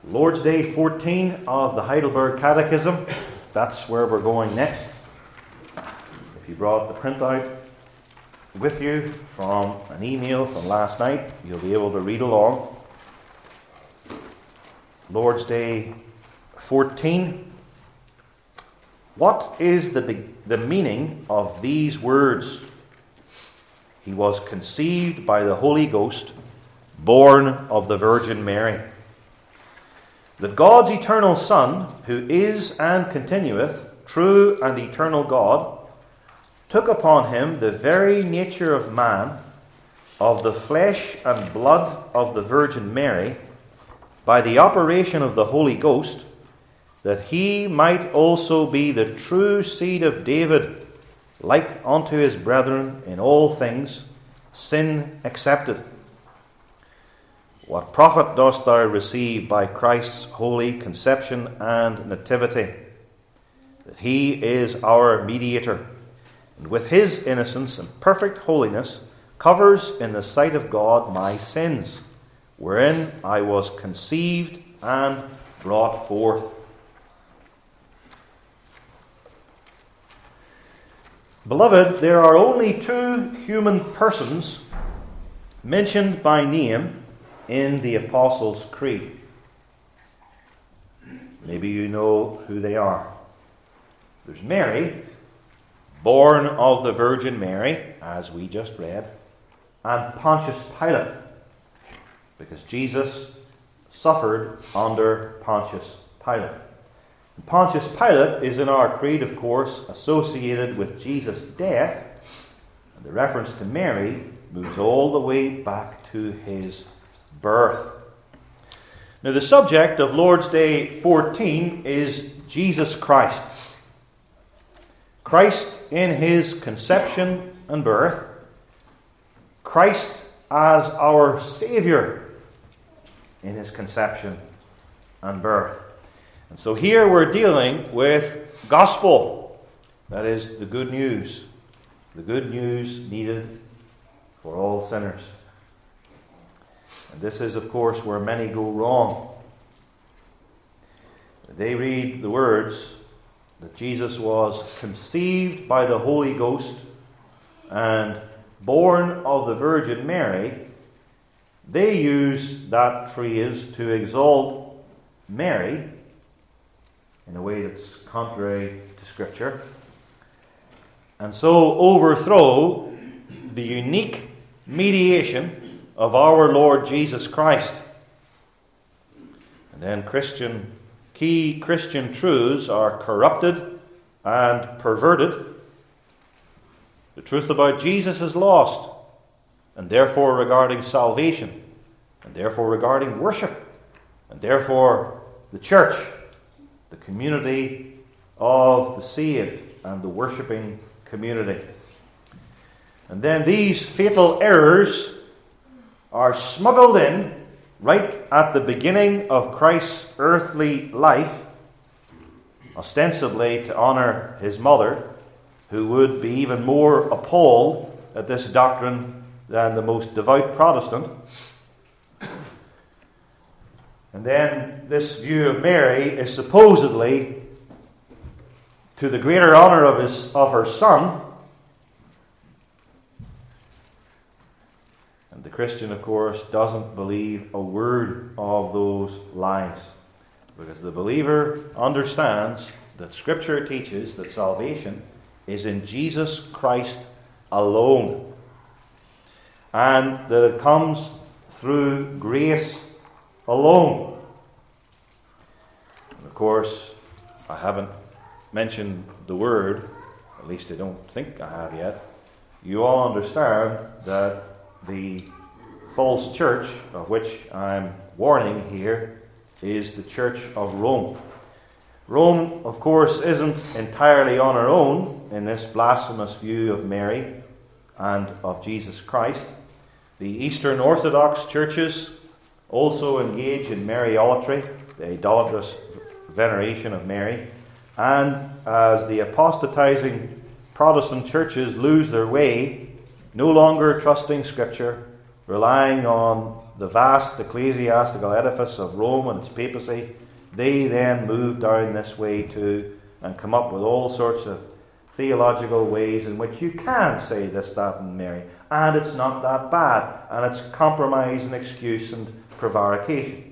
Lord's Day 14 of the Heidelberg Catechism. That's where we're going next. If you brought the printout with you from an email from last night, you'll be able to read along. Lord's Day 14. What is the meaning of these words? He was conceived by the Holy Ghost, born of the Virgin Mary. That God's eternal Son, who is and continueth, true and eternal God, took upon him the very nature of man, of the flesh and blood of the Virgin Mary, by the operation of the Holy Ghost, that he might also be the true seed of David, like unto his brethren in all things, sin excepted. What profit dost thou receive by Christ's holy conception and nativity? That he is our mediator, and with his innocence and perfect holiness covers in the sight of God my sins, wherein I was conceived and brought forth. Beloved, there are only two human persons mentioned by name in the Apostles' Creed. Maybe you know who they are. There's Mary, born of the Virgin Mary, as we just read, and Pontius Pilate, because Jesus suffered under Pontius Pilate. And Pontius Pilate is in our creed, of course, associated with Jesus' death, and the reference to Mary moves all the way back to his birth. Now, the subject of Lord's Day 14 is Jesus Christ. Christ in his conception and birth. Christ as our Saviour in his conception and birth. And so here we're dealing with gospel. That is the good news. The good news needed for all sinners. And this is, of course, where many go wrong. They read the words that Jesus was conceived by the Holy Ghost and born of the Virgin Mary. They use that phrase to exalt Mary in a way that's contrary to Scripture, and so overthrow the unique mediation of our Lord Jesus Christ. And then key Christian truths are corrupted and perverted. The truth about Jesus is lost, and therefore regarding salvation, and therefore regarding worship, and therefore the church, the community of the saved and the worshipping community. And then these fatal errors are smuggled in right at the beginning of Christ's earthly life, ostensibly to honor his mother, who would be even more appalled at this doctrine than the most devout Protestant. And then this view of Mary is supposedly to the greater honor of her son. And the Christian, of course, doesn't believe a word of those lies, because the believer understands that Scripture teaches that salvation is in Jesus Christ alone, and that it comes through grace alone. And of course, I haven't mentioned the word, at least I don't think I have yet. You all understand that the false church, of which I'm warning here, is the Church of Rome. Rome, of course, isn't entirely on her own in this blasphemous view of Mary and of Jesus Christ. The Eastern Orthodox churches also engage in Mariolatry, the idolatrous veneration of Mary. And as the apostatizing Protestant churches lose their way, no longer trusting Scripture, relying on the vast ecclesiastical edifice of Rome and its papacy, they then move down this way too and come up with all sorts of theological ways in which you can say this, that, and Mary, and it's not that bad, and it's compromise and excuse and prevarication.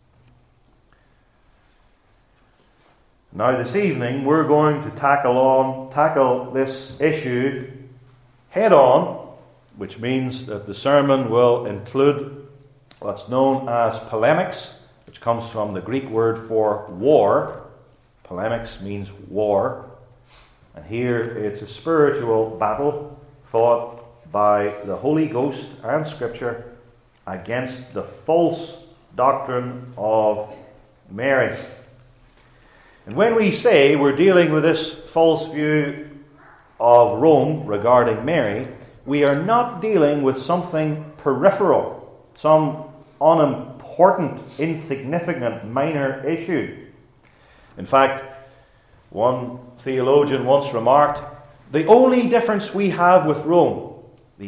Now this evening we're going to tackle this issue head on, which means that the sermon will include what's known as polemics, which comes from the Greek word for war. Polemics means war. And here it's a spiritual battle fought by the Holy Ghost and Scripture against the false doctrine of Mary. And when we say we're dealing with this false view of Rome regarding Mary, we are not dealing with something peripheral, some unimportant, insignificant, minor issue. In fact, one theologian once remarked, the only difference we have with Rome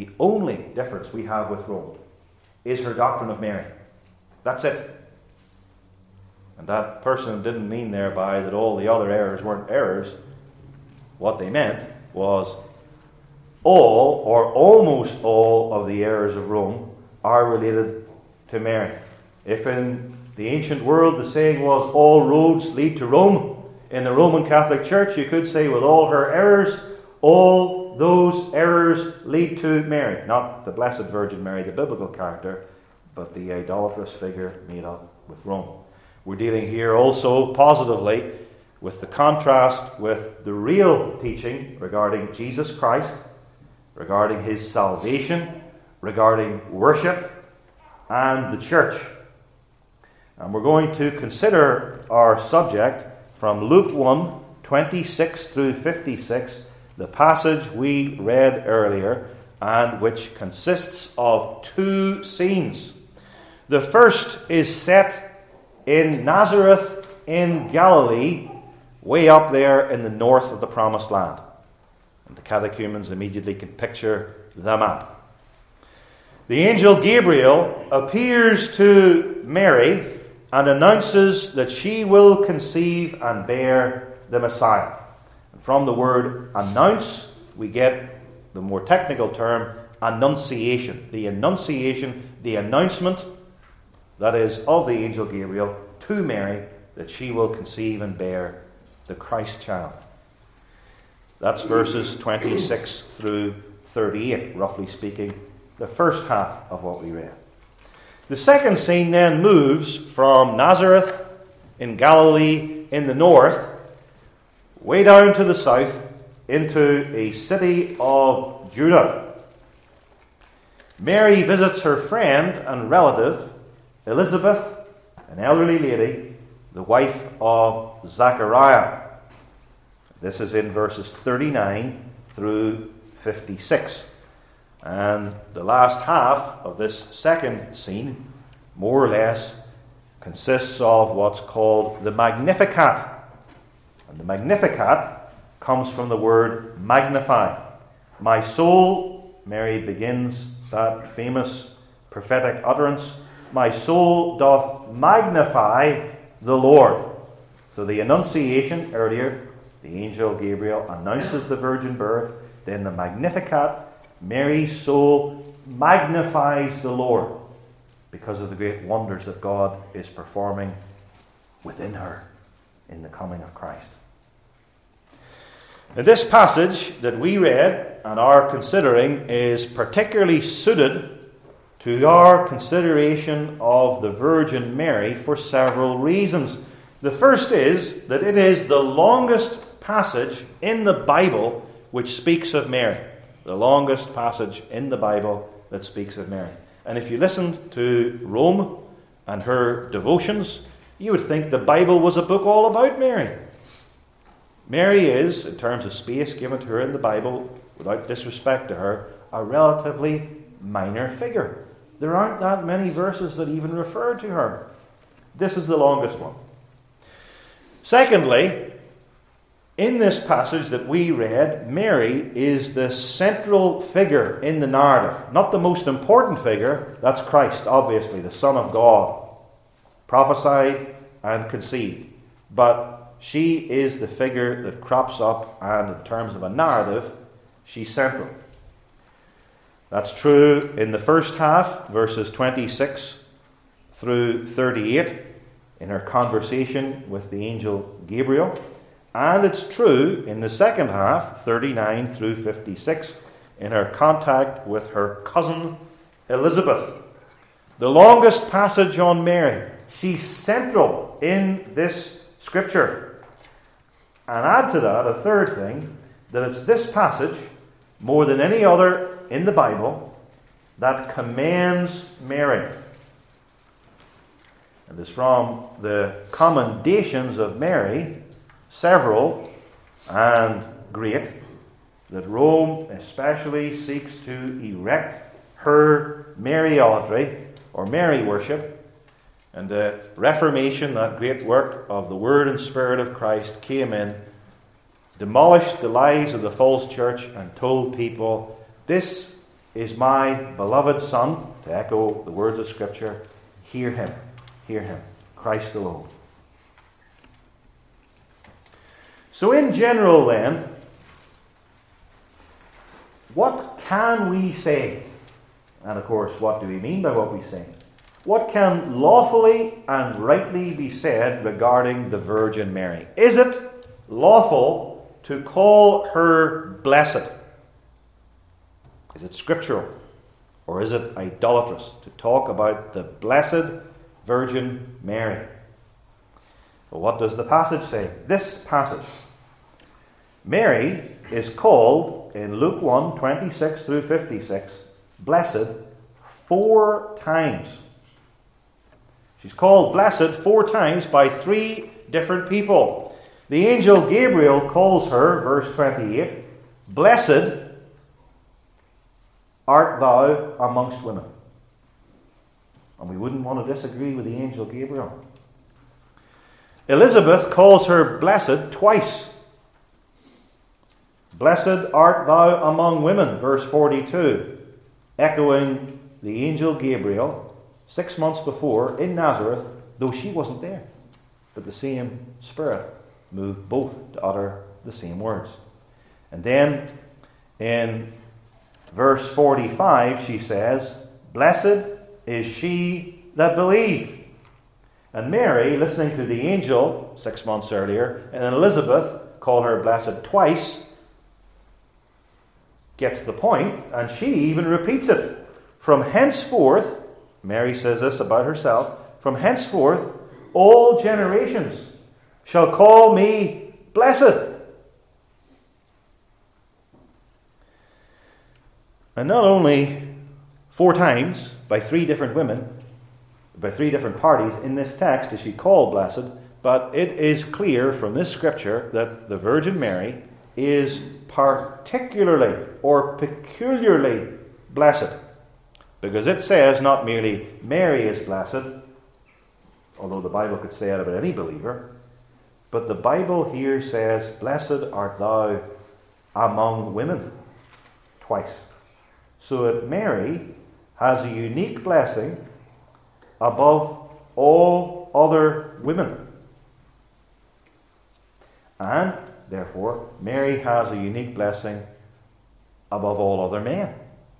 is her doctrine of Mary. That's it. And that person didn't mean thereby that all the other errors weren't errors. What they meant was all or almost all of the errors of Rome are related to Mary. If in the ancient world the saying was all roads lead to Rome, in the Roman Catholic Church you could say with all her errors, all those errors lead to Mary. Not the Blessed Virgin Mary, the biblical character, but the idolatrous figure made up with Rome. We're dealing here also positively with the contrast with the real teaching regarding Jesus Christ, regarding his salvation, regarding worship, and the church. And we're going to consider our subject from Luke 1, 26 through 56, the passage we read earlier, and which consists of two scenes. The first is set in Nazareth in Galilee, way up there in the north of the Promised Land. And the catechumens immediately can picture the map. The angel Gabriel appears to Mary and announces that she will conceive and bear the Messiah. And from the word announce, we get the more technical term annunciation. The annunciation, the announcement, that is, of the angel Gabriel to Mary, that she will conceive and bear the Christ child. That's verses 26 through 38, roughly speaking, the first half of what we read. The second scene then moves from Nazareth in Galilee in the north, way down to the south, into a city of Judah. Mary visits her friend and relative, Elizabeth, an elderly lady, the wife of Zachariah. This is in verses 39 through 56. And the last half of this second scene, more or less, consists of what's called the Magnificat. And the Magnificat comes from the word magnify. My soul, Mary begins that famous prophetic utterance, my soul doth magnify the Lord. So the Annunciation earlier, the angel Gabriel announces the virgin birth. Then the Magnificat, Mary's soul magnifies the Lord because of the great wonders that God is performing within her in the coming of Christ. Now, this passage that we read and are considering is particularly suited to our consideration of the Virgin Mary for several reasons. The first is that it is the longest passage in the Bible which speaks of Mary. The longest passage in the Bible that speaks of Mary. And if you listened to Rome and her devotions, you would think the Bible was a book all about Mary. Mary is, in terms of space given to her in the Bible, without disrespect to her, a relatively minor figure. There aren't that many verses that even refer to her. This is the longest one. Secondly, In this passage that we read, Mary is the central figure in the narrative. Not the most important figure, that's Christ, obviously, the Son of God, prophesied and conceived. But she is the figure that crops up, and in terms of a narrative, she's central. That's true in the first half, verses 26 through 38, in her conversation with the angel Gabriel. And it's true in the second half, 39 through 56, in her contact with her cousin Elizabeth. The longest passage on Mary. She's central in this scripture. And add to that a third thing, that it's this passage, more than any other in the Bible, that commends Mary. And it's from the commendations of Mary, several and great, that Rome especially seeks to erect her Mariolatry, or Mary worship. And the Reformation, that great work of the Word and Spirit of Christ, came in, demolished the lies of the false church, and told people, "This is my beloved Son," to echo the words of Scripture. Hear him, Christ alone. So in general then, what can we say? And of course, what do we mean by what we say? What can lawfully and rightly be said regarding the Virgin Mary? Is it lawful to call her blessed? Is it scriptural? Or is it idolatrous to talk about the blessed Virgin Mary? Well, what does the passage say? This passage. Mary is called in Luke 1, 26 through 56, blessed 4 times. She's called blessed 4 times by 3 different people. The angel Gabriel calls her, verse 28, "Blessed art thou amongst women." And we wouldn't want to disagree with the angel Gabriel. Elizabeth calls her blessed twice. "Blessed art thou among women," verse 42, echoing the angel Gabriel 6 months before in Nazareth, though she wasn't there. But the same Spirit moved both to utter the same words. And then in verse 45 she says, "Blessed is she that believed." And Mary, listening to the angel 6 months earlier, and then Elizabeth call her blessed twice, gets the point, and she even repeats it. "From henceforth," Mary says this about herself, "from henceforth all generations shall call me blessed." And not only 4 times by 3 different women, by 3 different parties in this text is she called blessed, but it is clear from this scripture that the Virgin Mary is particularly or peculiarly blessed. Because it says not merely Mary is blessed, although the Bible could say that about any believer, but the Bible here says, "Blessed art thou among women," twice. So that Mary has a unique blessing above all other women. And therefore, Mary has a unique blessing above all other men.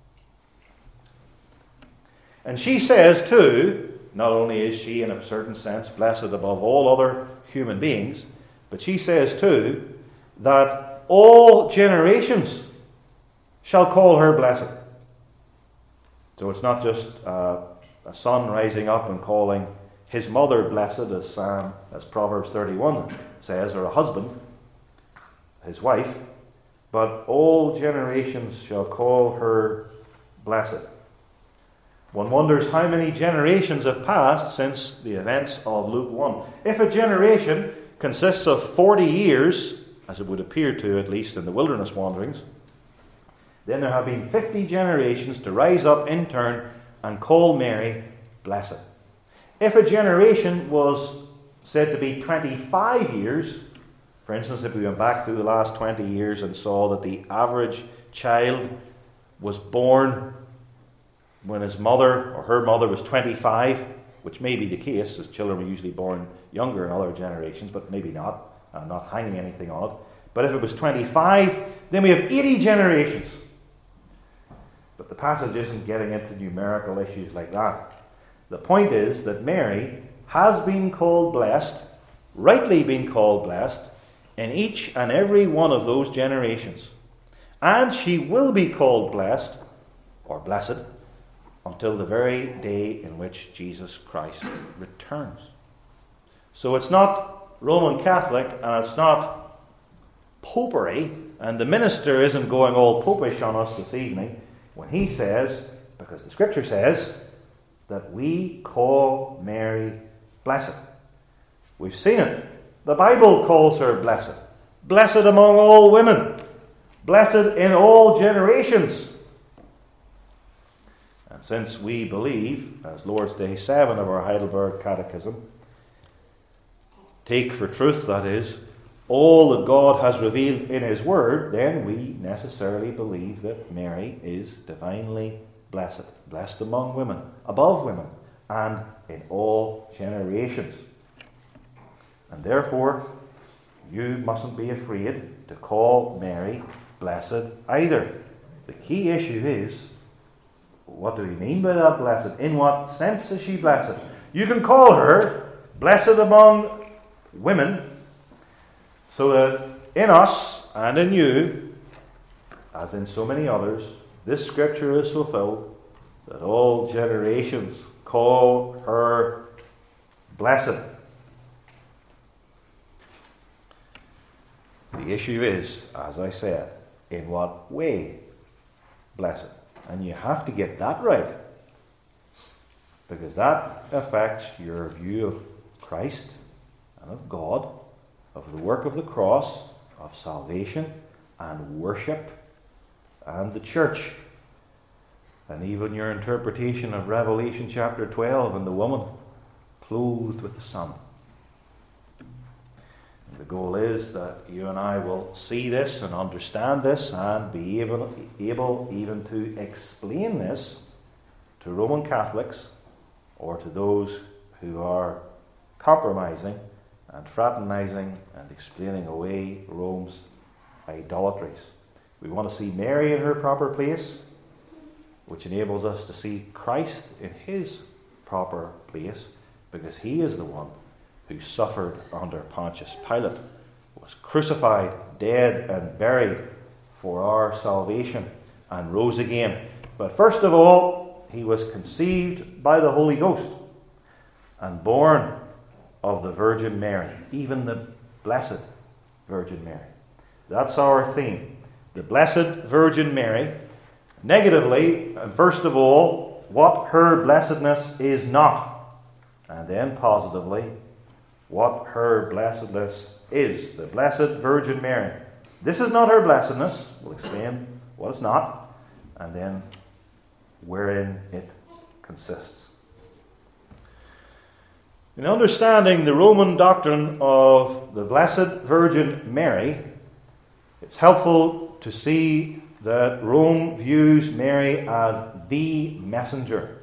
And she says too, not only is she in a certain sense blessed above all other human beings, but she says too that all generations shall call her blessed. So it's not just a son rising up and calling his mother blessed, as Proverbs 31 says, or a husband, his wife, but all generations shall call her blessed. One wonders how many generations have passed since the events of Luke 1. If a generation consists of 40 years, as it would appear to at least in the wilderness wanderings, then there have been 50 generations to rise up in turn and call Mary blessed. If a generation was said to be 25 years, For instance, if we went back through the last 20 years and saw that the average child was born when his mother or her mother was 25, which may be the case, as children were usually born younger in other generations, but maybe not. I'm not hanging anything on it. But if it was 25, then we have 80 generations. But the passage isn't getting into numerical issues like that. The point is that Mary has been called blessed, rightly been called blessed, in each and every one of those generations. And she will be called blessed, or blessed, until the very day in which Jesus Christ returns. So it's not Roman Catholic, and it's not popery, and the minister isn't going all popish on us this evening when he says, because the Scripture says, that we call Mary blessed. We've seen it. The Bible calls her blessed. Blessed among all women. Blessed in all generations. And since we believe, as Lord's Day 7 of our Heidelberg Catechism, take for truth, that is, all that God has revealed in His Word, then we necessarily believe that Mary is divinely blessed. Blessed among women, above women, and in all generations. And therefore, you mustn't be afraid to call Mary blessed either. The key issue is, what do we mean by that blessed? In what sense is she blessed? You can call her blessed among women, so that in us and in you, as in so many others, this Scripture is fulfilled, that all generations call her blessed. The issue is, as I said, in what way blessed? And you have to get that right, because that affects your view of Christ and of God, of the work of the cross, of salvation and worship and the church, and even your interpretation of Revelation chapter 12 and the woman clothed with the sun. And the goal is that you and I will see this and understand this and be able even to explain this to Roman Catholics or to those who are compromising and fraternizing and explaining away Rome's idolatries. We want to see Mary in her proper place, which enables us to see Christ in his proper place, because he is the one who suffered under Pontius Pilate, was crucified, dead and buried for our salvation, and rose again. But first of all, he was conceived by the Holy Ghost and born of the Virgin Mary, even the Blessed Virgin Mary. That's our theme. The Blessed Virgin Mary. Negatively, and first of all, what her blessedness is not. And then positively, what her blessedness is. The Blessed Virgin Mary. This is not her blessedness. We'll explain what it's not, and then wherein it consists. In understanding the Roman doctrine of the Blessed Virgin Mary, it's helpful to see that Rome views Mary as the messenger.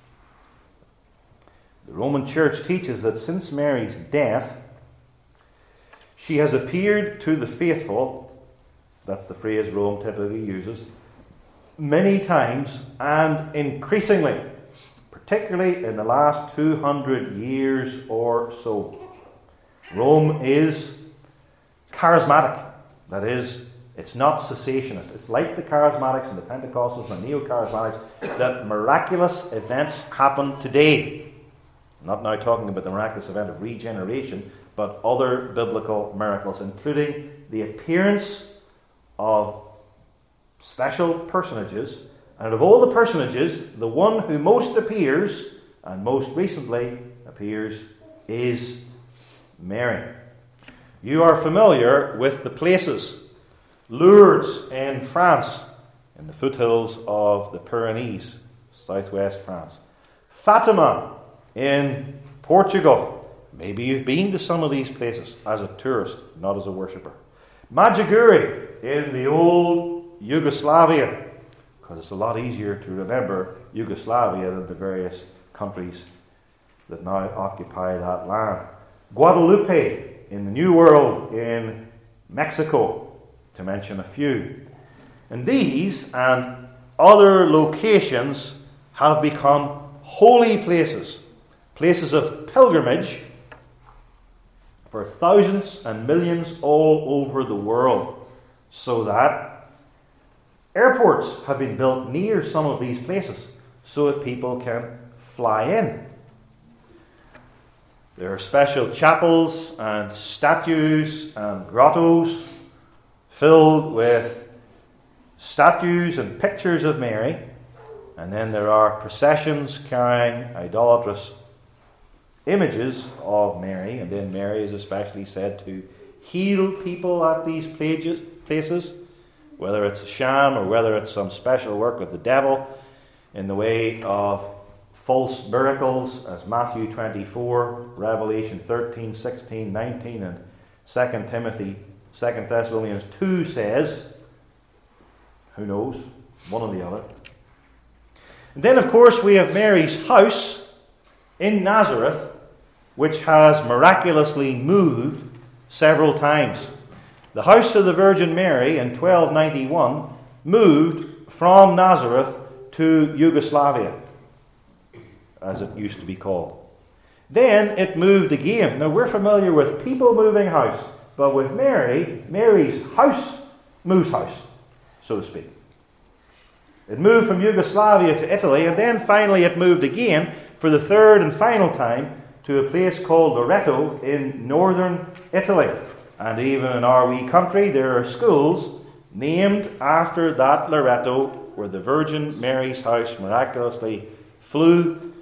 The Roman Church teaches that since Mary's death, she has appeared to the faithful, that's the phrase Rome typically uses, many times and increasingly, particularly in the last 200 years or so. Rome is charismatic. That is, it's not cessationist. It's like the charismatics and the Pentecostals and the neo-charismatics, that miraculous events happen today. I'm not now talking about the miraculous event of regeneration, but other biblical miracles, including the appearance of special personages. And of all the personages, the one who most appears, and most recently appears, is Mary. You are familiar with the places. Lourdes in France, in the foothills of the Pyrenees, southwest France. Fatima in Portugal, Maybe you've been to some of these places as a tourist, not as a worshipper. Medjugorje in the old Yugoslavia, because it's a lot easier to remember Yugoslavia than the various countries that now occupy that land. Guadalupe in the New World in Mexico, to mention a few. And these and other locations have become holy places, places of pilgrimage for thousands and millions all over the world, so that airports have been built near some of these places so that people can fly in. There are special chapels and statues and grottos filled with statues and pictures of Mary, and then there are processions carrying idolatrous images of Mary, and then Mary is especially said to heal people at these places, whether it's a sham or whether it's some special work of the devil in the way of false miracles, as Matthew 24, Revelation 13, 16, 19, and 2 Thessalonians 2 says. Who knows? One or the other. And then, of course, we have Mary's house in Nazareth, which has miraculously moved several times. The house of the Virgin Mary in 1291 moved from Nazareth to Yugoslavia, as it used to be called. Then it moved again. Now, we're familiar with people moving house, but with Mary, Mary's house moves house, so to speak. It moved from Yugoslavia to Italy, and then finally it moved again for the third and final time to a place called Loreto in northern Italy. And even in our wee country, there are schools named after that Loreto where the Virgin Mary's house miraculously flew.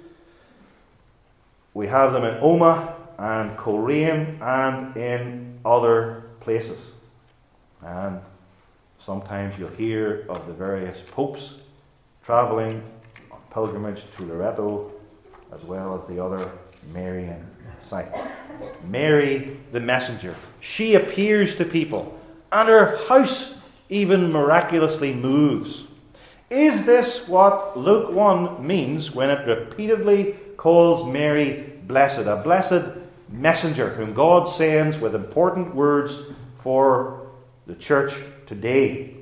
We have them in Omagh and Coleraine and in other places. And sometimes you'll hear of the various popes travelling on pilgrimage to Loreto, as well as the other Marian sites. Mary the messenger. She appears to people, and her house even miraculously moves. Is this what Luke 1 means when it repeatedly calls Mary blessed? A blessed messenger whom God sends with important words for the church today.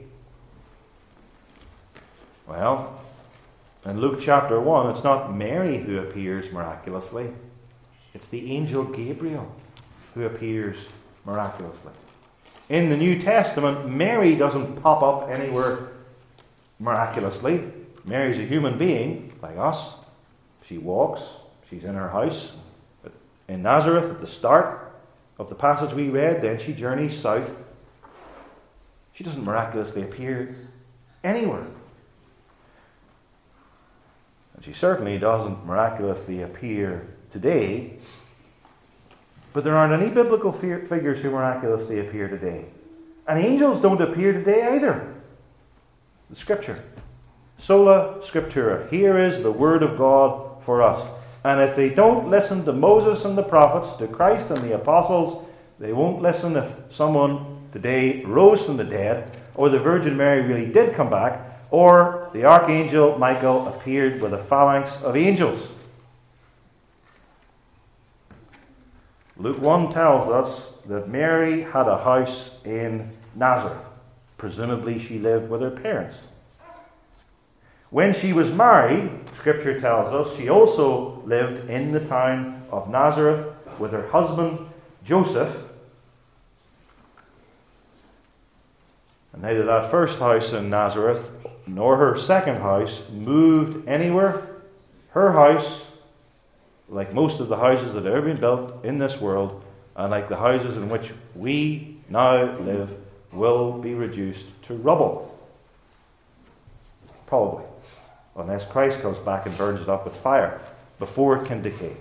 Well, in Luke chapter 1, it's not Mary who appears miraculously. It's the angel Gabriel who appears miraculously. In the New Testament, Mary doesn't pop up anywhere miraculously. Mary's a human being like us. She walks. She's in her house in Nazareth at the start of the passage we read. Then she journeys south. She doesn't miraculously appear anywhere. And she certainly doesn't miraculously appear today. But there aren't any biblical figures who miraculously appear today. And angels don't appear today either. The Scripture. Sola Scriptura. Here is the Word of God for us. And if they don't listen to Moses and the prophets, to Christ and the apostles, they won't listen if someone today rose from the dead, or the Virgin Mary really did come back, or the Archangel Michael appeared with a phalanx of angels. Luke 1 tells us that Mary had a house in Nazareth. Presumably she lived with her parents. When she was married, Scripture tells us, she also lived in the town of Nazareth with her husband Joseph. And neither that first house in Nazareth nor her second house moved anywhere. Her house, like most of the houses that have ever been built in this world, and like the houses in which we now live, will be reduced to rubble. Probably. Unless Christ comes back and burns it up with fire before it can decay.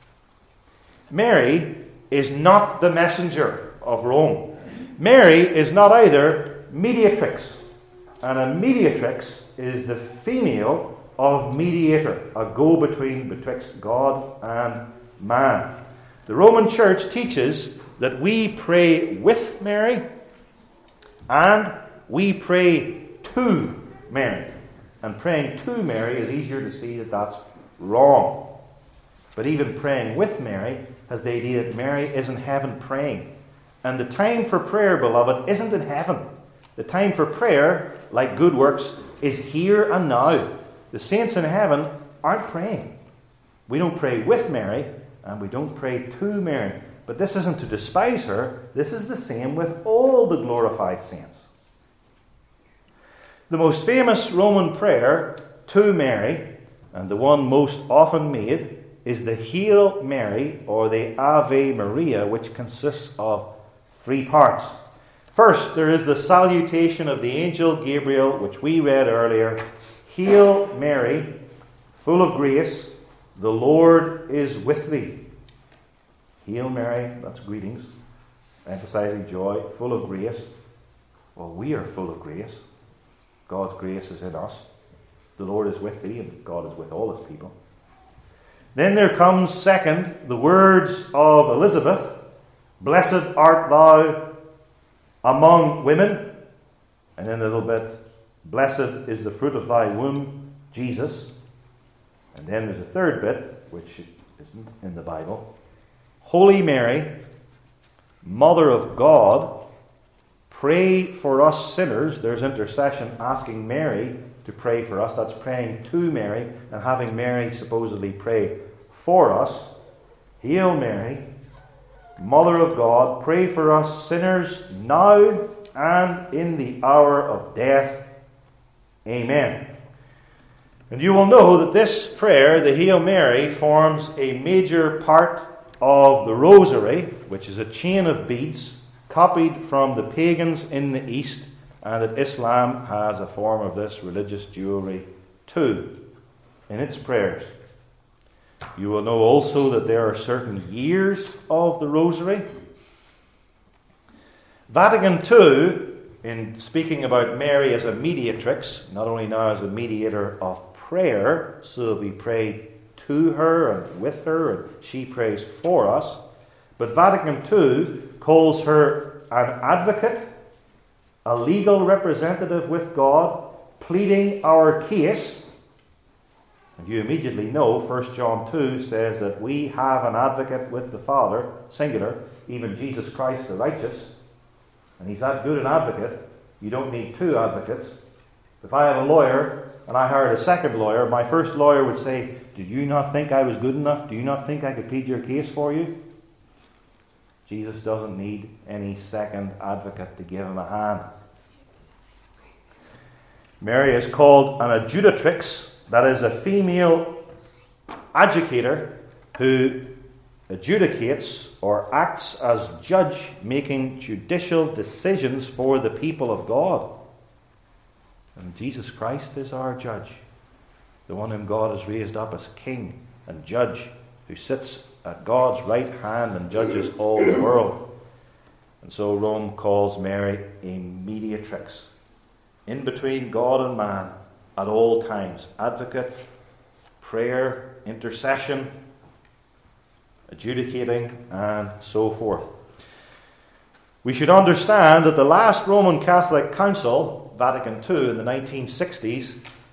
Mary is not the messenger of Rome. Mary is not either mediatrix. And a mediatrix is the female of mediator, a go-between betwixt God and man. The Roman Church teaches that we pray with Mary and we pray to Mary. And praying to Mary is easier to see that that's wrong. But even praying with Mary has the idea that Mary is in heaven praying. And the time for prayer, beloved, isn't in heaven. The time for prayer, like good works, is here and now. The saints in heaven aren't praying. We don't pray with Mary, and we don't pray to Mary. But this isn't to despise her. This is the same with all the glorified saints. The most famous Roman prayer to Mary, and the one most often made, is the Hail Mary, or the Ave Maria, which consists of 3 parts. First, there is the salutation of the angel Gabriel, which we read earlier. Hail Mary, full of grace, the Lord is with thee. Hail Mary, that's greetings, emphasizing joy, full of grace. Well, we are full of grace. God's grace is in us. The Lord is with thee, and God is with all his people. Then there comes, second, the words of Elizabeth. Blessed art thou among women. And then a little bit, blessed is the fruit of thy womb, Jesus. And then there's a third bit, which isn't in the Bible. Holy Mary, Mother of God, pray for us sinners. There's intercession, asking Mary to pray for us. That's praying to Mary and having Mary supposedly pray for us. Hail Mary, Mother of God, pray for us sinners now and in the hour of death. Amen. And you will know that this prayer, the Hail Mary, forms a major part of the Rosary, which is a chain of beads copied from the pagans in the East, and that Islam has a form of this religious jewelry too in its prayers. You will know also that there are certain years of the Rosary. Vatican II, in speaking about Mary as a mediatrix, not only now as a mediator of prayer, so that we pray to her and with her, and she prays for us, but Vatican II calls her an advocate, a legal representative with God, pleading our case. And you immediately know 1 John 2 says that we have an advocate with the Father, singular, even Jesus Christ the righteous. And he's that good an advocate, you don't need 2 advocates. If I had a lawyer and I hired a second lawyer, my first lawyer would say, "Do you not think I was good enough? Do you not think I could plead your case for you?" Jesus doesn't need any second advocate to give him a hand. Mary is called an adjudatrix, that is a female adjudicator who adjudicates or acts as judge, making judicial decisions for the people of God. And Jesus Christ is our judge, the one whom God has raised up as king and judge, who sits at God's right hand and judges all the world. And so Rome calls Mary a mediatrix, in between God and man at all times. Advocate, prayer, intercession, adjudicating, and so forth. We should understand that the last Roman Catholic Council, Vatican II, in the 1960s,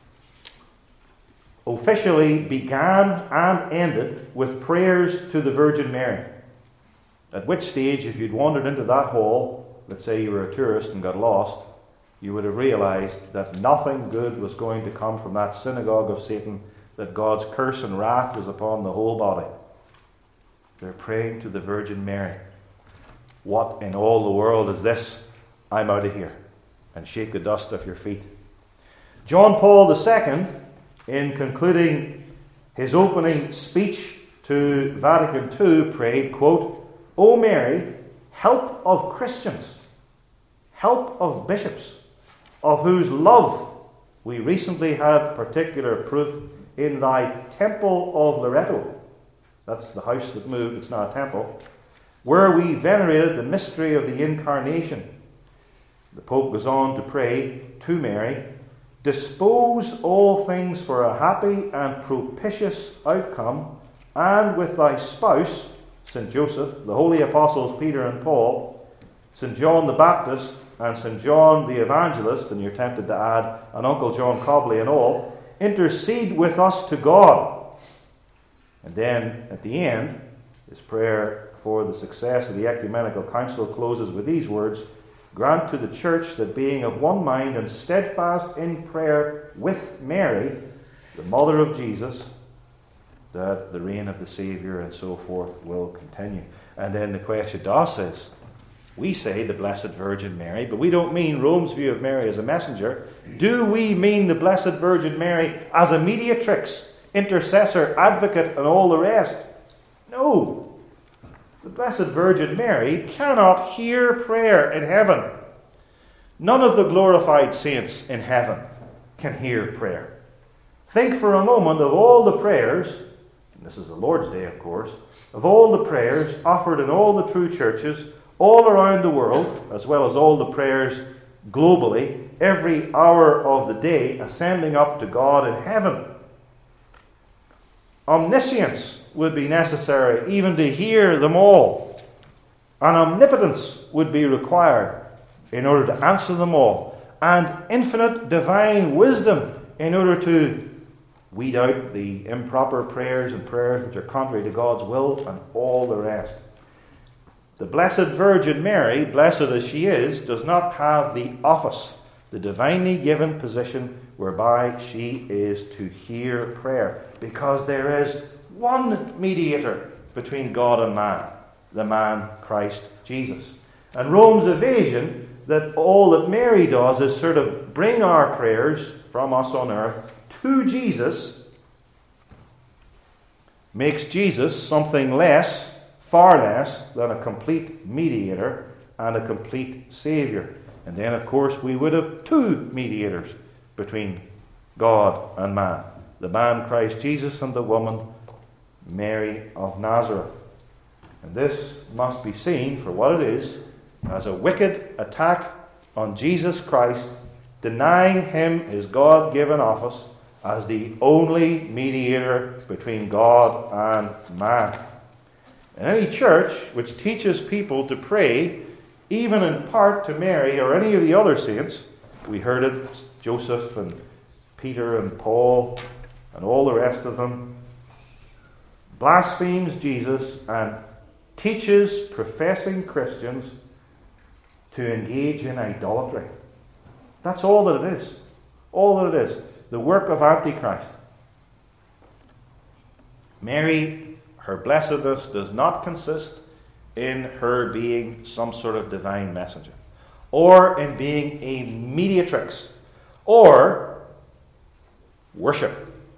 officially began and ended with prayers to the Virgin Mary. At which stage, if you'd wandered into that hall, let's say you were a tourist and got lost, you would have realized that nothing good was going to come from that synagogue of Satan, that God's curse and wrath was upon the whole body. They're praying to the Virgin Mary. What in all the world is this? I'm out of here. And shake the dust off your feet. John Paul II, in concluding his opening speech to Vatican II, prayed, quote, "O Mary, help of Christians, help of bishops, of whose love we recently had particular proof in thy temple of Loreto." That's the house that moved, it's not a temple. "Where we venerated the mystery of the Incarnation." The Pope goes on to pray to Mary, "Dispose all things for a happy and propitious outcome, and with thy spouse St. Joseph, the holy apostles Peter and Paul, St. John the Baptist, and St. John the Evangelist, and you're tempted to add an Uncle John Cobley and all, intercede with us to God. And then, at the end, his prayer for the success of the Ecumenical Council closes with these words: grant to the Church that being of one mind and steadfast in prayer with Mary, the mother of Jesus, that the reign of the Saviour and so forth will continue. And then the question to us is, we say the Blessed Virgin Mary, but we don't mean Rome's view of Mary as a messenger. Do we mean the Blessed Virgin Mary as a mediatrix, intercessor, advocate, and all the rest? No. The Blessed Virgin Mary cannot hear prayer in heaven. None of the glorified saints in heaven can hear prayer. Think for a moment of all the prayers, and this is the Lord's Day, of course, of all the prayers offered in all the true churches all around the world, as well as all the prayers globally, every hour of the day, ascending up to God in heaven. Omniscience would be necessary even to hear them all, and omnipotence would be required in order to answer them all, and infinite divine wisdom in order to weed out the improper prayers and prayers which are contrary to God's will, and all the rest. The Blessed Virgin Mary, blessed as she is, does not have the office, the divinely given position whereby she is to hear prayer, because there is one mediator between God and man, the man Christ Jesus. And Rome's evasion that all that Mary does is sort of bring our prayers from us on earth to Jesus, makes Jesus something less, far less, than a complete mediator and a complete Saviour. And then, of course, we would have two mediators between God and man: the man Christ Jesus and the woman Mary of Nazareth. And this must be seen for what it is, as a wicked attack on Jesus Christ, denying him his God-given office as the only mediator between God and man. And any church which teaches people to pray, even in part to Mary or any of the other saints, we heard it, Joseph and Peter and Paul and all the rest of them, blasphemes Jesus and teaches professing Christians to engage in idolatry. That's all that it is. All that it is. The work of Antichrist. Mary, her blessedness does not consist in her being some sort of divine messenger, or in being a mediatrix, or worship.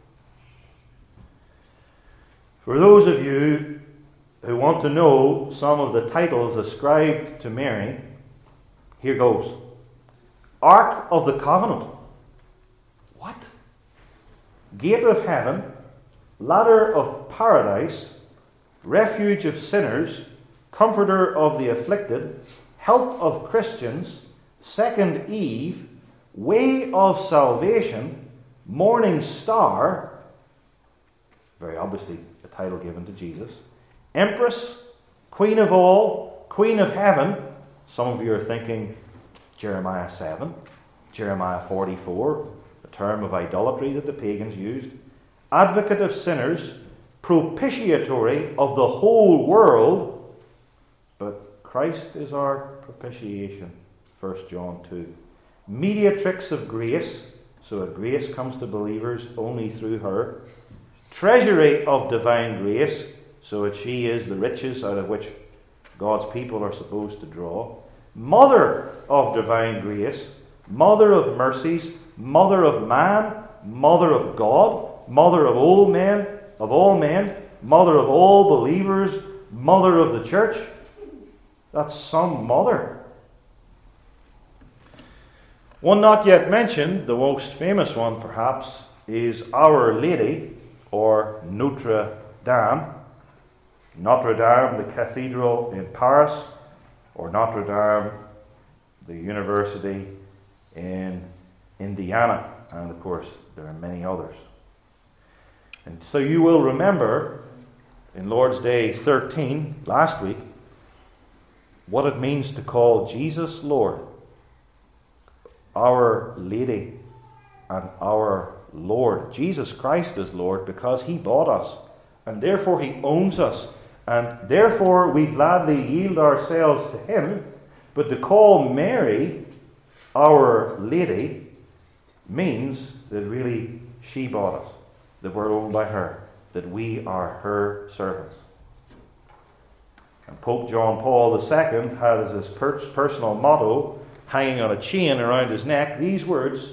For those of you who want to know some of the titles ascribed to Mary, here goes. Ark of the Covenant. What? Gate of Heaven, Ladder of Paradise, Refuge of Sinners, Comforter of the Afflicted, Help of Christians, Second Eve, Way of Salvation, Morning Star, very obviously a title given to Jesus, Empress, Queen of All, Queen of Heaven. Some of you are thinking Jeremiah 7, Jeremiah 44, a term of idolatry that the pagans used. Advocate of sinners, propitiatory of the whole world. But Christ is our propitiation, 1 John 2. Mediatrix of grace, so that grace comes to believers only through her. Treasury of divine grace, so that she is the riches out of which God's people are supposed to draw. Mother of divine grace, Mother of mercies, Mother of man, Mother of God, Mother of all men, Mother of all believers, Mother of the church. That's some mother. One not yet mentioned, the most famous one perhaps, is Our Lady, or Notre Dame. Notre Dame, the cathedral in Paris, or Notre Dame, the university in Indiana. And of course, there are many others. And so you will remember in Lord's Day 13, last week, what it means to call Jesus Lord, Our Lady, and our Lord. Jesus Christ is Lord because He bought us, and therefore He owns us, and therefore we gladly yield ourselves to Him. But to call Mary Our Lady means that really she bought us, that we're owned by her, that we are her servants. And Pope John Paul II had as his personal motto, hanging on a chain around his neck, these words: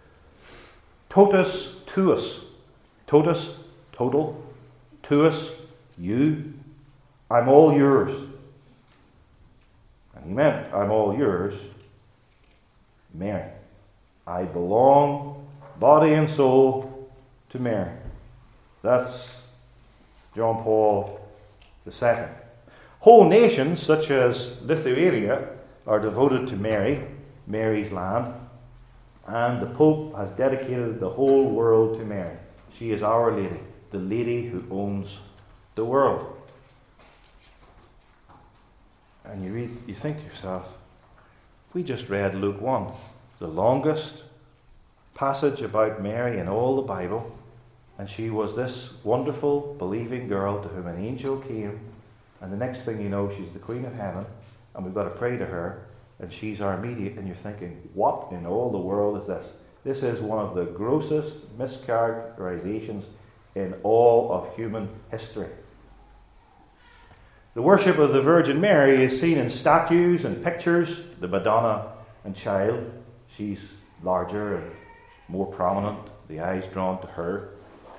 totus tuus. Totus, total. Tuus, you. I'm all yours. And he meant, I'm all yours, Mary. I belong, body and soul, to Mary. That's John Paul II. Whole nations, such as Lithuania, are devoted to Mary, Mary's land, and the Pope has dedicated the whole world to Mary. She is Our Lady, the lady who owns the world. And you think to yourself, we just read Luke 1, the longest passage about Mary in all the Bible, and she was this wonderful, believing girl to whom an angel came, and the next thing you know, she's the Queen of Heaven, and we've got to pray to her, and she's our mediator, and you're thinking, what in all the world is this? This is one of the grossest mischaracterizations in all of human history. The worship of the Virgin Mary is seen in statues and pictures, the Madonna and Child. She's larger and more prominent, the eyes drawn to her.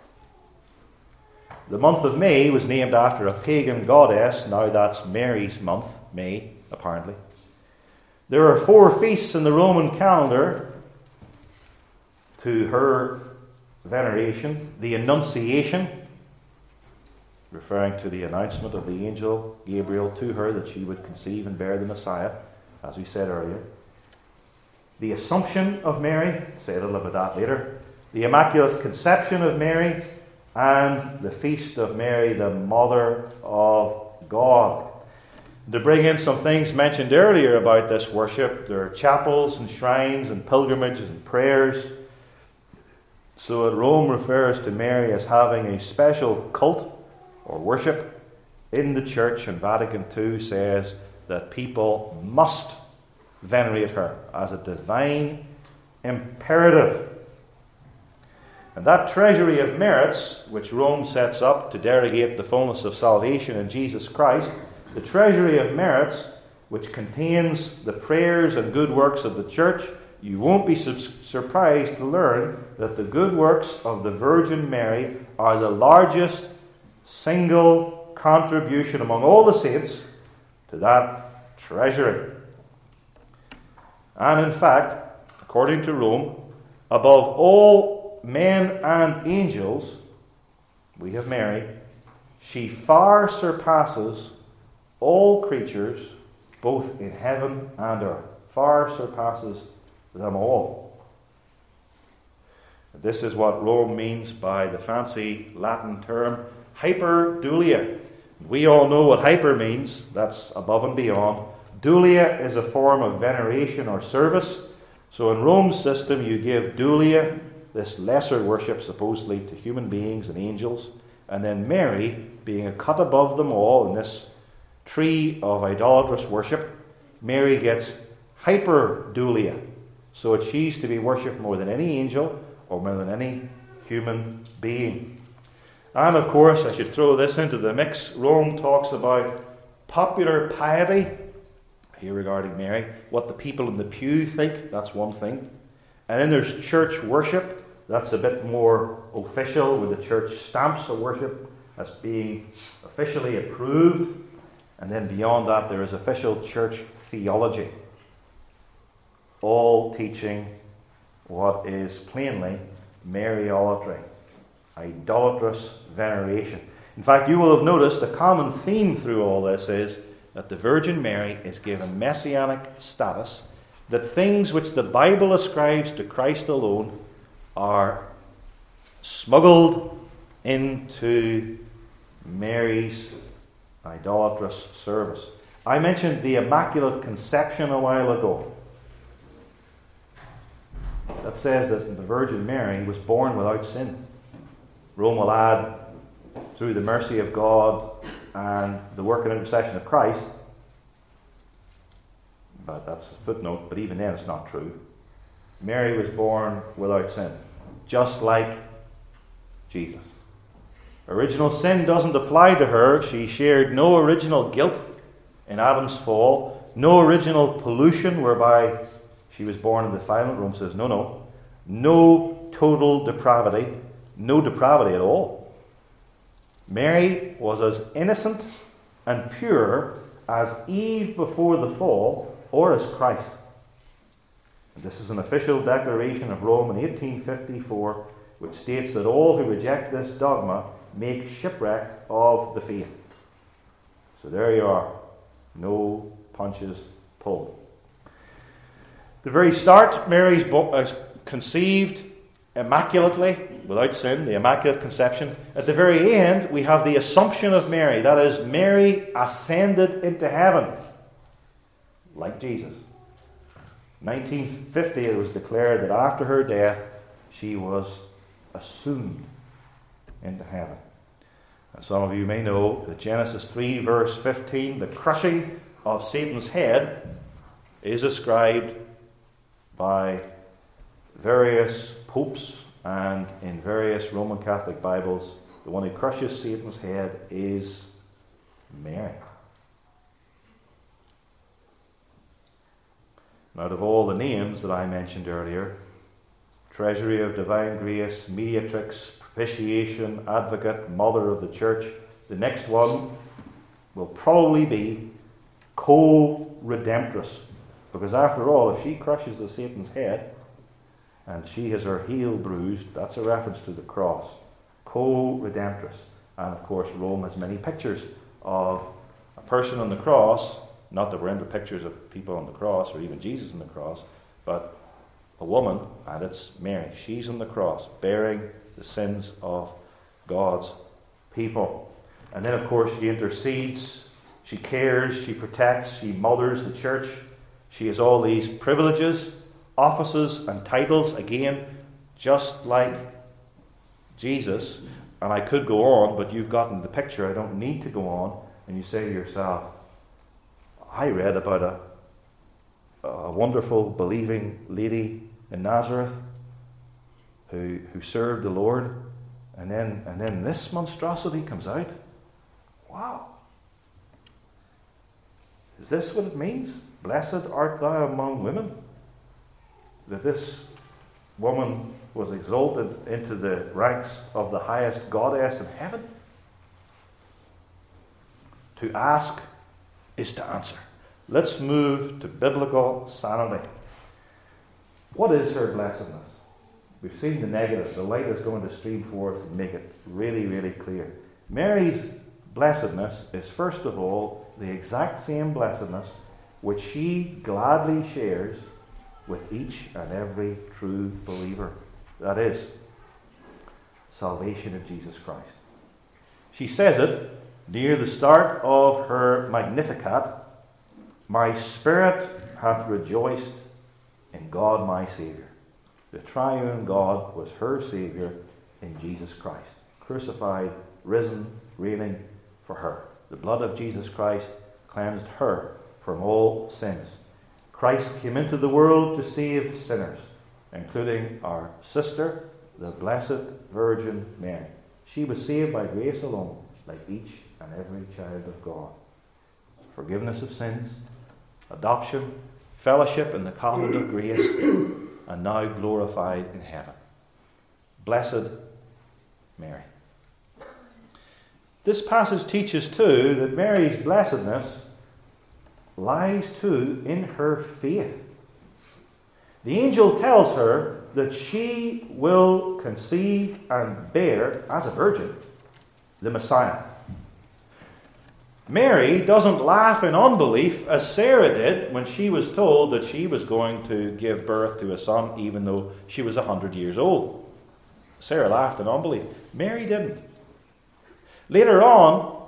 The month of May was named after a pagan goddess. Now that's Mary's month, May, apparently. There are 4 feasts in the Roman calendar to her veneration. The Annunciation, referring to the announcement of the angel Gabriel to her that she would conceive and bear the Messiah, as we said earlier. The Assumption of Mary, say a little about that later. The Immaculate Conception of Mary, and the Feast of Mary, the Mother of God. To bring in some things mentioned earlier about this worship, there are chapels and shrines and pilgrimages and prayers. So Rome refers to Mary as having a special cult or worship in the church, and Vatican II says that people must venerate her as a divine imperative. And that treasury of merits, which Rome sets up to derogate the fullness of salvation in Jesus Christ, the treasury of merits, which contains the prayers and good works of the church, you won't be surprised to learn that the good works of the Virgin Mary are the largest single contribution among all the saints to that treasury. And in fact, according to Rome, above all men and angels, we have Mary. She far surpasses all creatures, both in heaven and earth. Far surpasses them all. This is what Rome means by the fancy Latin term hyperdulia. We all know what hyper means. That's above and beyond. Dulia is a form of veneration or service. So in Rome's system, you give dulia, this lesser worship supposedly, to human beings and angels, and then Mary, being a cut above them all in this tree of idolatrous worship, Mary gets hyperdulia. So she's to be worshipped more than any angel or more than any human being. And of course, I should throw this into the mix. Rome talks about popular piety here regarding Mary. What the people in the pew think, that's one thing. And then there's church worship. That's a bit more official, where the church stamps a worship as being officially approved. And then beyond that, there is official church theology, all teaching what is plainly Mariolatry, idolatrous veneration. In fact, you will have noticed a common theme through all this is that the Virgin Mary is given messianic status, that things which the Bible ascribes to Christ alone are smuggled into Mary's idolatrous service. I mentioned the Immaculate Conception a while ago. That says that the Virgin Mary was born without sin. Rome will add, through the mercy of God and the work and intercession of Christ, but that's a footnote, but even then it's not true. Mary was born without sin, just like Jesus. Original sin doesn't apply to her. She shared no original guilt in Adam's fall, no original pollution whereby she was born in defilement. Rome says, no total depravity, no depravity at all. Mary was as innocent and pure as Eve before the fall, or as Christ. And this is an official declaration of Rome in 1854, which states that all who reject this dogma make shipwreck of the faith. So there you are. No punches pulled. The very start, Mary's conceived immaculately, without sin, the Immaculate Conception. At the very end, we have the Assumption of Mary. That is, Mary ascended into heaven, like Jesus. 1950, it was declared that after her death, she was assumed into heaven. And some of you may know that Genesis 3, verse 15, the crushing of Satan's head is ascribed by various popes and in various Roman Catholic Bibles. The one who crushes Satan's head is Mary. And out of all the names that I mentioned earlier, Treasury of Divine Grace, Mediatrix, Propitiation, Advocate, Mother of the Church, the next one will probably be Co-Redemptress. Because after all, if she crushes the Satan's head and she has her heel bruised, that's a reference to the cross. Co-Redemptress. And of course, Rome has many pictures of a person on the cross. Not that we're into pictures of people on the cross or even Jesus on the cross, but a woman, and it's Mary. She's on the cross, bearing the sins of God's people. And then, of course, she intercedes, she cares, she protects, she mothers the church. She has all these privileges, offices, and titles, again, just like Jesus. And I could go on, but you've gotten the picture. I don't need to go on. And you say to yourself, I read about a wonderful, believing lady in Nazareth who served the Lord, and then this monstrosity comes out. Wow. Is this what it means? Blessed art thou among women? That this woman was exalted into the ranks of the highest goddess in heaven? To ask is to answer. Let's move to biblical sanity. What is her blessedness? We've seen the negative. The light is going to stream forth and make it really, really clear. Mary's blessedness is, first of all, the exact same blessedness which she gladly shares with each and every true believer. That is, salvation in Jesus Christ. She says it near the start of her Magnificat, my spirit hath rejoiced in God my Saviour. The triune God was her Saviour in Jesus Christ. Crucified, risen, reigning for her. The blood of Jesus Christ cleansed her from all sins. Christ came into the world to save sinners, including our sister, the Blessed Virgin Mary. She was saved by grace alone, like each and every child of God. Forgiveness of sins, adoption, fellowship in the covenant of grace, and now glorified in heaven. Blessed Mary. This passage teaches too that Mary's blessedness lies too in her faith. The angel tells her that she will conceive and bear, as a virgin, the Messiah. Mary doesn't laugh in unbelief as Sarah did when she was told that she was going to give birth to a son even though she was 100 years old. Sarah laughed in unbelief. Mary didn't. Later on,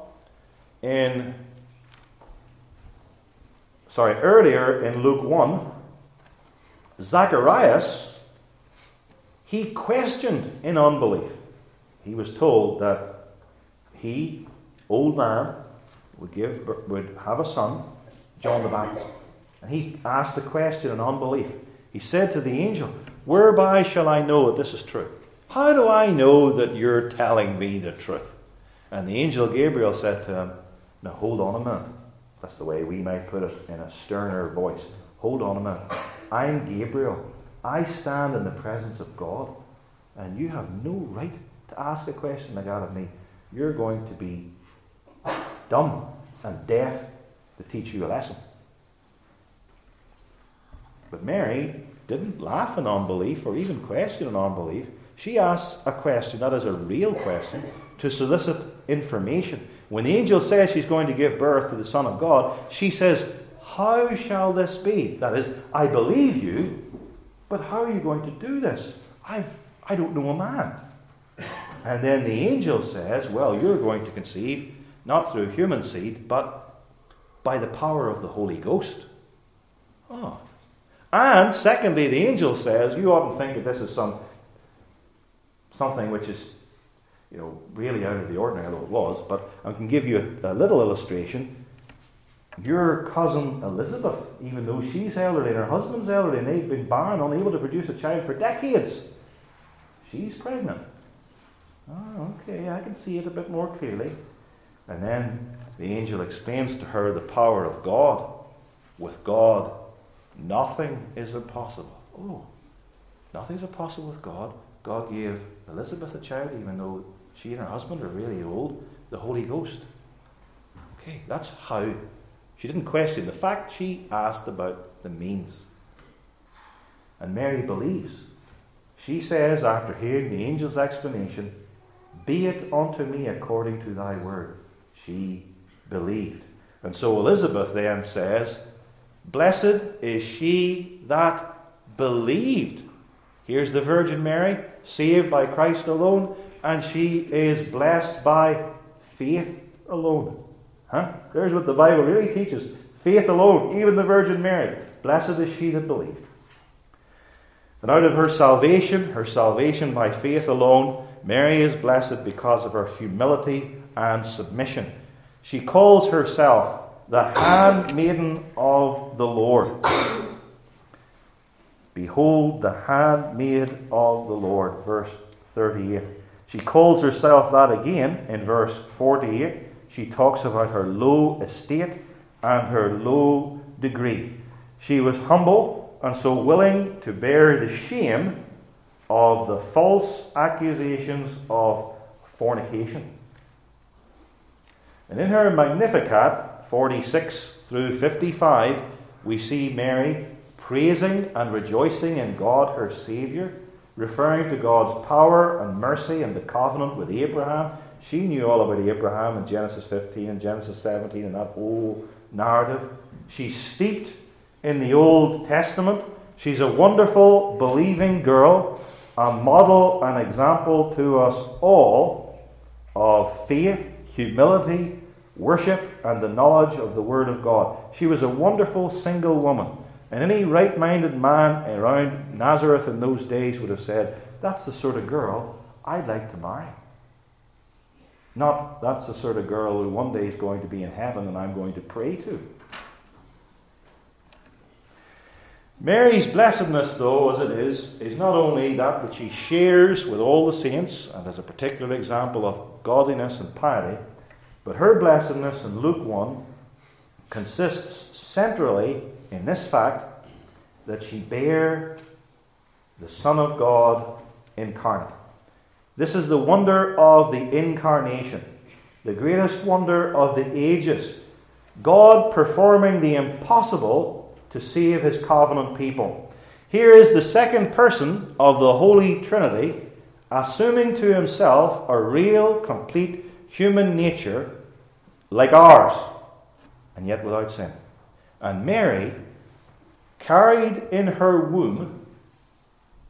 earlier in Luke 1, Zacharias, he questioned in unbelief. He was told that he, old man, would have a son, John the Baptist. And he asked the question in unbelief. He said to the angel, "Whereby shall I know that this is true? How do I know that you're telling me the truth?" And the angel Gabriel said to him, "Now hold on a minute." That's the way we might put it in a sterner voice. "Hold on a minute. I'm Gabriel. I stand in the presence of God, and you have no right to ask a question like that of me. You're going to be dumb and deaf to teach you a lesson." But Mary didn't laugh in unbelief or even question in unbelief. She asked a question, that is a real question, to solicit information. When the angel says she's going to give birth to the Son of God, she says, "How shall this be?" That is, "I believe you, but how are you going to do this? I don't know a man." And then the angel says, "Well, you're going to conceive not through human seed, but by the power of the Holy Ghost." Oh. And secondly, the angel says, you often think that this is something which is, really out of the ordinary, although it was, but I can give you a little illustration. Your cousin Elizabeth, even though she's elderly and her husband's elderly and they've been barren, unable to produce a child for decades, she's pregnant. Oh, okay, I can see it a bit more clearly. And then the angel explains to her the power of God. With God, nothing is impossible. Oh, nothing's impossible with God. God gave Elizabeth a child, even though she and her husband are really old, the Holy Ghost. Okay, that's how. She didn't question the fact, she asked about the means. And Mary believes. She says, after hearing the angel's explanation, "Be it unto me according to thy word." She believed. And so Elizabeth then says, "Blessed is she that believed." Here's the Virgin Mary, saved by Christ alone, and she is blessed by faith alone. There's what the Bible really teaches. Faith alone, even the Virgin Mary. Blessed is she that believed. And out of her salvation by faith alone, Mary is blessed because of her humility and submission. She calls herself the handmaiden of the Lord. "Behold, the handmaid of the Lord," verse 38. She calls herself that again in verse 48. She talks about her low estate and her low degree. She was humble and so willing to bear the shame of the false accusations of fornication. And in her Magnificat, 46 through 55, we see Mary praising and rejoicing in God her Saviour, referring to God's power and mercy and the covenant with Abraham. She knew all about Abraham in Genesis 15 and Genesis 17 and that whole narrative. She's steeped in the Old Testament. She's a wonderful, believing girl, a model and example to us all of faith, humility, worship, and the knowledge of the Word of God. She was a wonderful single woman. And any right-minded man around Nazareth in those days would have said, "That's the sort of girl I'd like to marry." Not, "That's the sort of girl who one day is going to be in heaven and I'm going to pray to." Mary's blessedness, though, as it is not only that which she shares with all the saints and as a particular example of godliness and piety, but her blessedness in Luke 1 consists centrally in this fact that she bare the Son of God incarnate. This is the wonder of the incarnation, the greatest wonder of the ages. God performing the impossible to save his covenant people. Here is the second person of the Holy Trinity assuming to himself a real, complete human nature like ours, and yet without sin. And Mary carried in her womb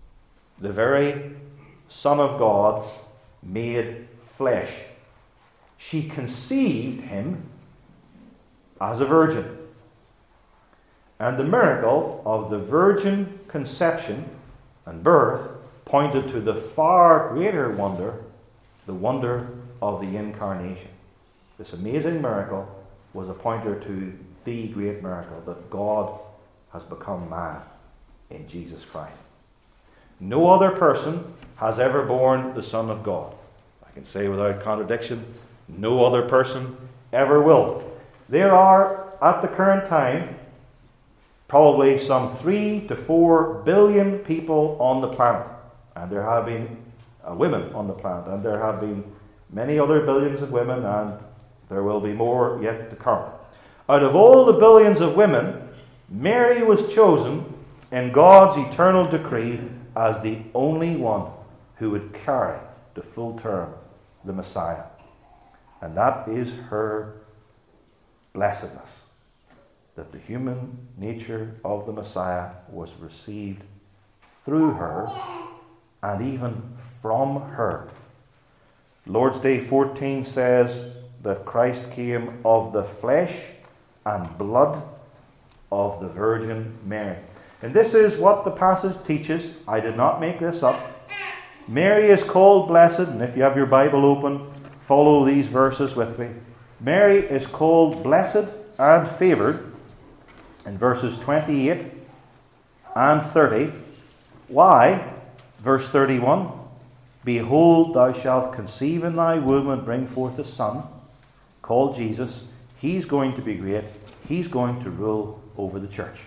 the very Son of God made flesh. She conceived him as a virgin. And the miracle of the virgin conception and birth pointed to the far greater wonder, the wonder of the incarnation. This amazing miracle was a pointer to the great miracle that God has become man in Jesus Christ. No other person has ever borne the Son of God. I can say without contradiction, no other person ever will. There are, at the current time, probably some 3 to 4 billion people on the planet. And there have been women on the planet. And there have been many other billions of women. And there will be more yet to come. Out of all the billions of women, Mary was chosen in God's eternal decree as the only one who would carry to full term the Messiah. And that is her blessedness, that the human nature of the Messiah was received through her and even from her. Lord's Day 14 says that Christ came of the flesh and blood of the Virgin Mary. And this is what the passage teaches. I did not make this up. Mary is called blessed, and if you have your Bible open, follow these verses with me. Mary is called blessed and favoured in verses 28 and 30. Why? Verse 31, behold, thou shalt conceive in thy womb and bring forth a son, called Jesus. He's going to be great. He's going to rule over the church.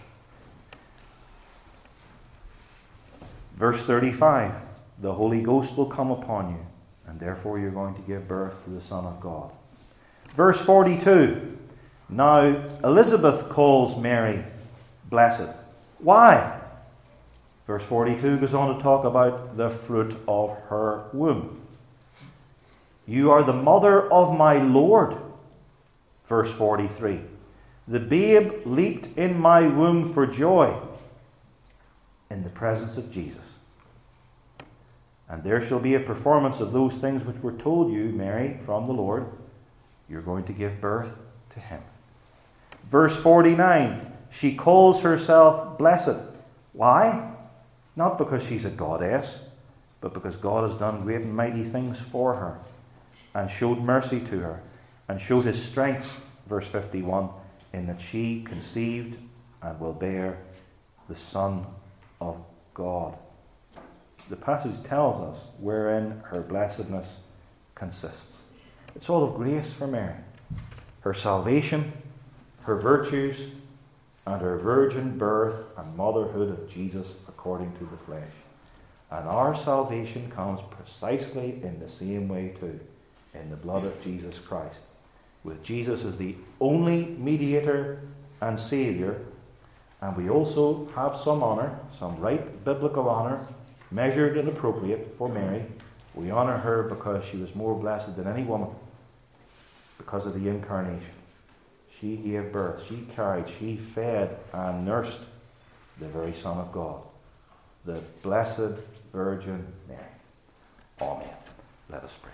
Verse 35, the Holy Ghost will come upon you, and therefore you're going to give birth to the Son of God. Verse 42, now Elizabeth calls Mary blessed. Why? Verse 42 goes on to talk about the fruit of her womb. You are the mother of my Lord. Verse 43, the babe leaped in my womb for joy in the presence of Jesus. And there shall be a performance of those things which were told you, Mary, from the Lord. You're going to give birth to him. Verse 49, she calls herself blessed. Why? Not because she's a goddess, but because God has done great and mighty things for her and showed mercy to her and showed his strength, verse 51, in that she conceived and will bear the Son of God. The passage tells us wherein her blessedness consists. It's all of grace for Mary. Her salvation, her virtues, and her virgin birth and motherhood of Jesus according to the flesh. And our salvation comes precisely in the same way too, in the blood of Jesus Christ. With Jesus as the only mediator and Saviour, and we also have some honour, some right biblical honour, measured and appropriate for Mary. We honour her because she was more blessed than any woman, because of the incarnation. She gave birth, she carried, she fed and nursed the very Son of God, the Blessed Virgin Mary. Amen. Let us pray.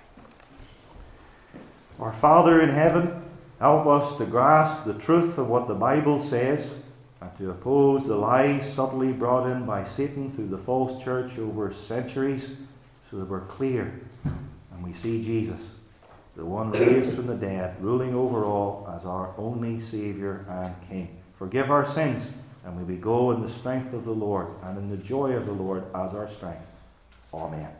Our Father in heaven, help us to grasp the truth of what the Bible says and to oppose the lies subtly brought in by Satan through the false church over centuries, so that we're clear and we see Jesus, the one raised from the dead, ruling over all as our only Saviour and King. Forgive our sins, and may we go in the strength of the Lord and in the joy of the Lord as our strength. Amen.